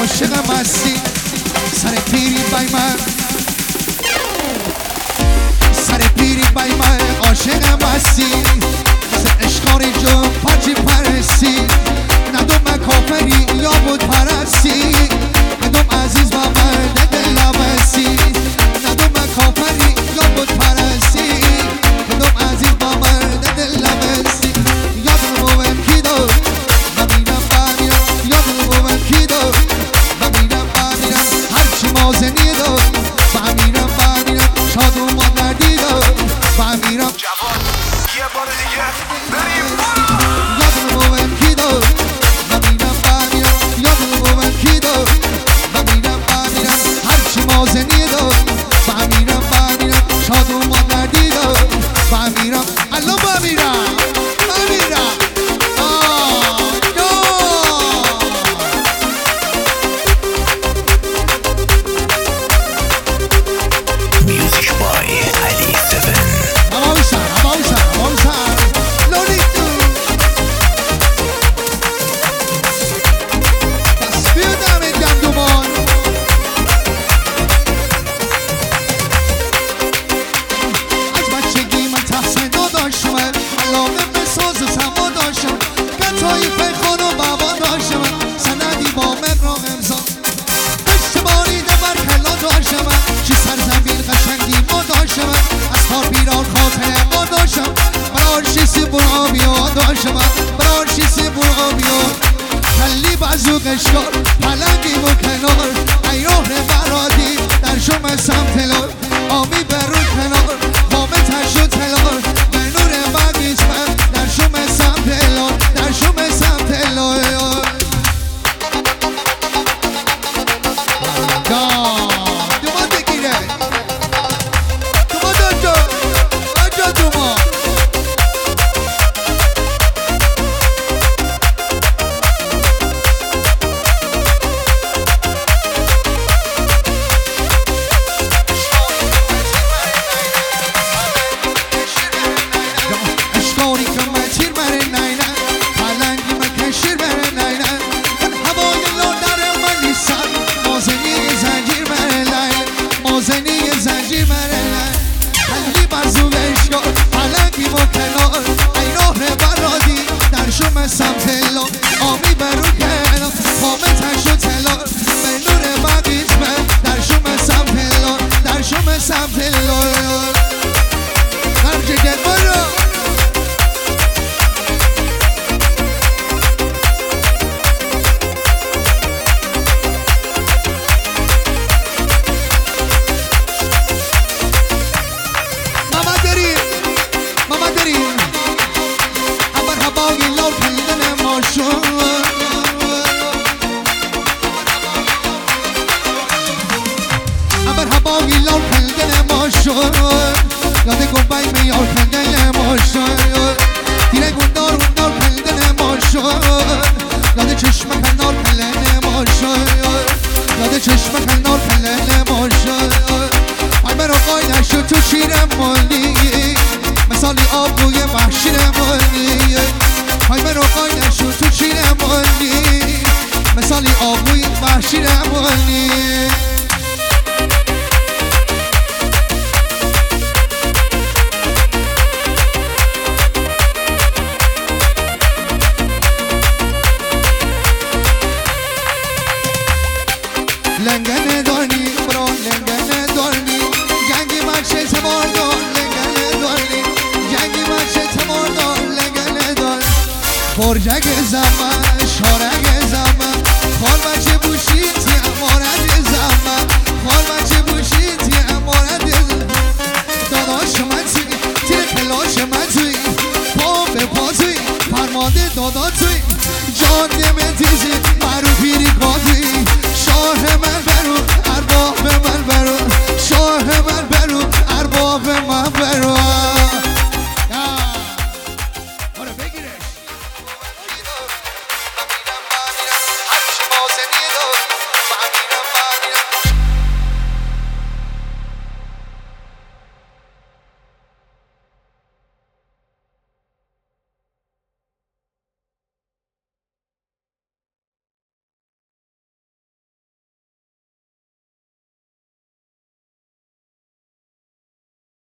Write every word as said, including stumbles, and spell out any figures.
عاشق مستی سر پیری بای من سر پیری بای من عاشق مستی سر اشکاری جو پاچی پرستی ندوم کافری یا بود پرستی ندوم عزیز با مرد دل لبستی ندوم کافری یا بود پرستی ندوم عزیز با مرد دل لبستی یادم بوم کی دو ببینم ببینم یادم بوم کی دو ببینم ببینم هرچی مازنی دو ببینم ببینم شاد و مادردی دو ببینم جوان یه بار دیگه بریم یادم بوم کی دو ببینم ببینم یادم بوم کی دو ببینم ببینم هرچی مازنی دو ببینم ببینم شاد و مادردی دو ببینم الان ببینم ببینم Music by Ali seven. Amausa, amausa, amausa. Lolito. تصویر دمت گم دومان. از بچگی من تحصیل داشتم، علاقه به ساز و سما داشتم، گتایی پیخان و بابا داشتم، سندی با من را امضا اشتباری دبر کلا داشتم، چی سرزمین قشنگی ما داشتم، از کار بیرار خاطر ما داشتم، برار شیسی برا بیا داشتم، برار شیسی برا بیا کلی بزو قشکار پلنگی و کنار ایران برادی در شم سمت لار آمی برو کنار خامه تشو تلار به نور بگیش من در شم سمت لار در شم سمت لار دوما بگیره دوما دانجا دانجا دوما اشکاری که من تیر بره نینه پلنگی من کشیر بره نینه من هوای لادر من نیستم مازنی زنجیر بره لیل مازنی زنجیر بره لیل خلی برزو اشکار پلنگی و کنار ایران برادی در شم سمت لار آمی برو کنار خامه تشو تلار به نور بقیت من در شم سمت لار در شم سمت لار در جگر برو ماما داریم ماما داریم ابر هوای لال کندن ما شد ابر هوای لال کندن ما شد یاد گوبای میار کندن ما شد تیره گندار گندار کندن ما شد یاد چشم کنار کندن ما شد یاد چشم کنار کندن ما شد ای من آقای نشد تو شیرم مالی مثالی آبوی محشیر مالی ای من آقای نشد تو شیرم مالی مثالی آبوی محشیر مالی لنگنه دانی برو لنگنه دانی جنگی بچه تمار دار لنگنه دانی جنگی بچه تمار دار لنگنه دار برجک زمان شارک زمان خال بچه بوشیتی امارت زمان خال بچه بوشیتی امارت زمان داداش من توی تیر کلاش من توی پا به پا توی فرمانده دادا توی جان نمه تیزی